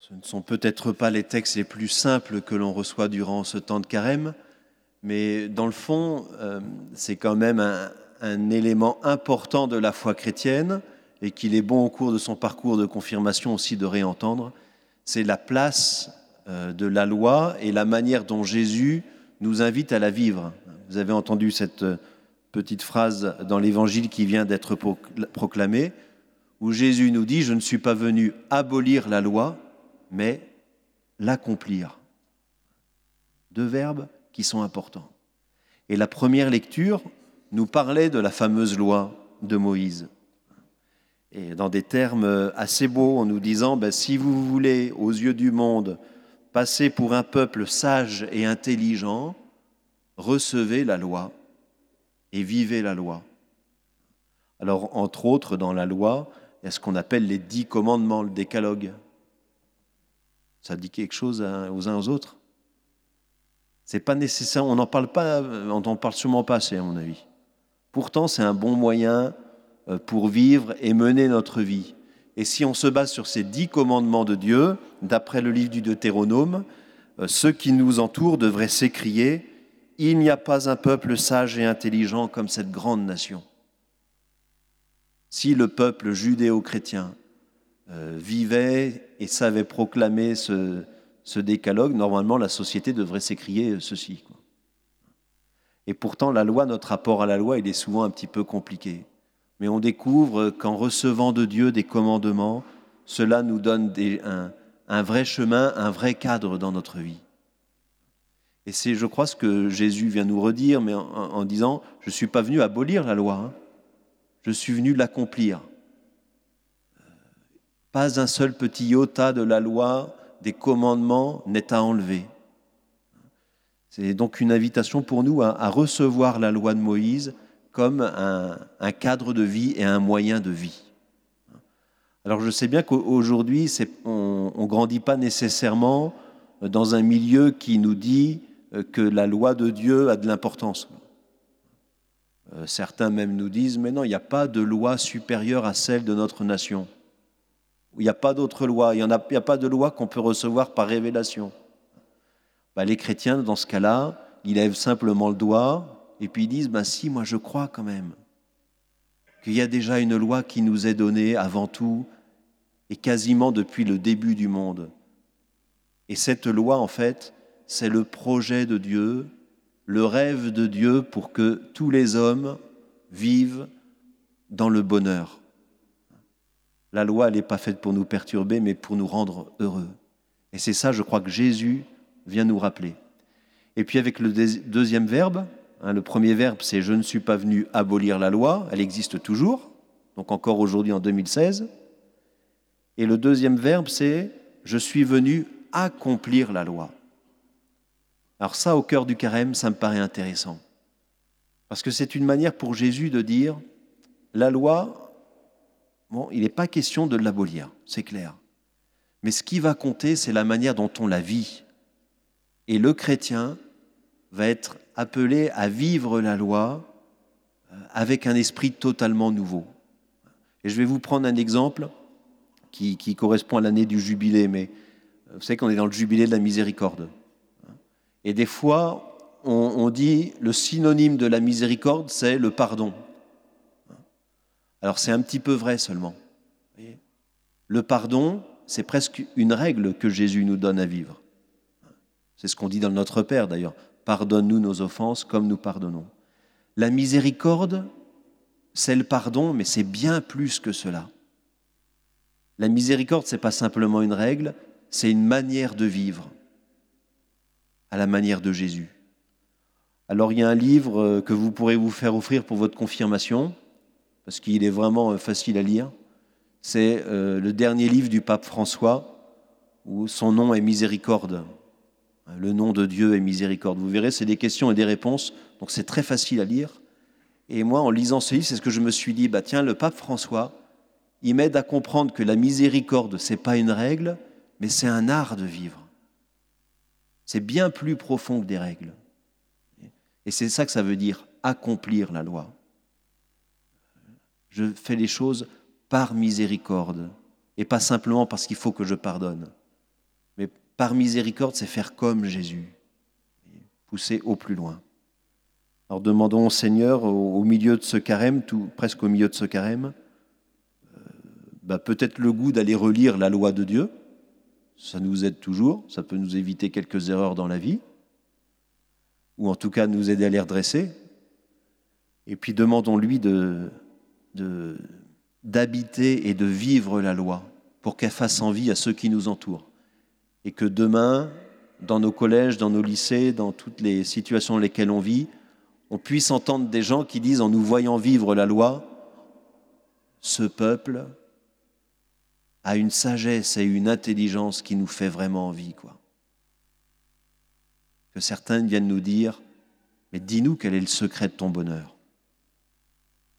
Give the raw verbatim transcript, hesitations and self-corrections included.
Ce ne sont peut-être pas les textes les plus simples que l'on reçoit durant ce temps de carême, mais dans le fond, euh, c'est quand même un, un élément important de la foi chrétienne et qu'il est bon au cours de son parcours de confirmation aussi de réentendre. C'est la place euh, de la loi et la manière dont Jésus nous invite à la vivre. Vous avez entendu cette petite phrase dans l'Évangile qui vient d'être proclamée, où Jésus nous dit « Je ne suis pas venu abolir la loi, mais l'accomplir ». Deux verbes qui sont importants. Et la première lecture nous parlait de la fameuse loi de Moïse. Et dans des termes assez beaux, en nous disant ben, « Si vous voulez, aux yeux du monde, passer pour un peuple sage et intelligent, recevez la loi et vivez la loi. » Alors, entre autres, dans la loi, il y a ce qu'on appelle les dix commandements, le décalogue. Ça dit quelque chose aux uns aux autres? C'est pas nécessaire, on n'en parle pas, on n'en parle sûrement pas assez, à mon avis. Pourtant, c'est un bon moyen pour vivre et mener notre vie. Et si on se base sur ces dix commandements de Dieu, d'après le livre du Deutéronome, ceux qui nous entourent devraient s'écrier « Il n'y a pas un peuple sage et intelligent comme cette grande nation ». Si le peuple judéo-chrétien euh, vivait et savait proclamer ce, ce décalogue, normalement la société devrait s'écrier ceci, quoi. Et pourtant, la loi, notre rapport à la loi, il est souvent un petit peu compliqué. Mais on découvre qu'en recevant de Dieu des commandements, cela nous donne des, un, un vrai chemin, un vrai cadre dans notre vie. Et c'est, je crois, ce que Jésus vient nous redire, mais en, en disant « Je ne suis pas venu abolir la loi, hein. Je suis venu l'accomplir. » Pas un seul petit iota de la loi, des commandements n'est à enlever. C'est donc une invitation pour nous à, à recevoir la loi de Moïse comme un, un cadre de vie et un moyen de vie. Alors je sais bien qu'aujourd'hui, c'est, on ne grandit pas nécessairement dans un milieu qui nous dit que la loi de Dieu a de l'importance. Euh, certains même nous disent, mais non, il n'y a pas de loi supérieure à celle de notre nation. Il n'y a pas d'autre loi, il n'y a, a pas de loi qu'on peut recevoir par révélation. Ben, les chrétiens, dans ce cas-là, ils lèvent simplement le doigt et puis ils disent, ben si, moi je crois quand même qu'il y a déjà une loi qui nous est donnée avant tout et quasiment depuis le début du monde. Et cette loi, en fait, c'est le projet de Dieu, le rêve de Dieu pour que tous les hommes vivent dans le bonheur. La loi, elle n'est pas faite pour nous perturber, mais pour nous rendre heureux. Et c'est ça, je crois, que Jésus vient nous rappeler. Et puis avec le deuxième verbe, hein, le premier verbe, c'est « Je ne suis pas venu abolir la loi », elle existe toujours, donc encore aujourd'hui en deux mille seize. Et le deuxième verbe, c'est « Je suis venu accomplir la loi ». Alors ça, au cœur du carême, ça me paraît intéressant. Parce que c'est une manière pour Jésus de dire « La loi, bon, il n'est pas question de l'abolir, c'est clair. Mais ce qui va compter, c'est la manière dont on la vit. Et le chrétien va être appelé à vivre la loi avec un esprit totalement nouveau. Et je vais vous prendre un exemple qui, qui correspond à l'année du jubilé, mais vous savez qu'on est dans le jubilé de la miséricorde. Et des fois, on, on dit le synonyme de la miséricorde, c'est le pardon. Alors c'est un petit peu vrai seulement. Vous voyez ? Le pardon, c'est presque une règle que Jésus nous donne à vivre. C'est ce qu'on dit dans le Notre Père d'ailleurs. Pardonne-nous nos offenses comme nous pardonnons. La miséricorde, c'est le pardon, mais c'est bien plus que cela. La miséricorde, ce n'est pas simplement une règle, c'est une manière de vivre, à la manière de Jésus. Alors il y a un livre que vous pourrez vous faire offrir pour votre confirmation, parce qu'il est vraiment facile à lire. C'est euh, le dernier livre du pape François, où son nom est Miséricorde. Le nom de Dieu est miséricorde. Vous verrez, c'est des questions et des réponses, donc c'est très facile à lire. Et moi, en lisant ce livre, c'est ce que je me suis dit, bah tiens, le pape François, il m'aide à comprendre que la miséricorde, c'est pas une règle, mais c'est un art de vivre. C'est bien plus profond que des règles. Et c'est ça que ça veut dire, accomplir la loi. Je fais les choses par miséricorde, et pas simplement parce qu'il faut que je pardonne. Mais par miséricorde, c'est faire comme Jésus, pousser au plus loin. Alors demandons au Seigneur, au, au milieu de ce carême, tout, presque au milieu de ce carême, euh, bah, peut-être le goût d'aller relire la loi de Dieu. Ça nous aide toujours, ça peut nous éviter quelques erreurs dans la vie, ou en tout cas nous aider à les redresser. Et puis demandons-lui de, de, d'habiter et de vivre la loi pour qu'elle fasse envie à ceux qui nous entourent. Et que demain, dans nos collèges, dans nos lycées, dans toutes les situations dans lesquelles on vit, on puisse entendre des gens qui disent, en nous voyant vivre la loi, ce peuple a une sagesse et une intelligence qui nous fait vraiment envie, quoi. Que certains viennent nous dire, mais dis-nous quel est le secret de ton bonheur.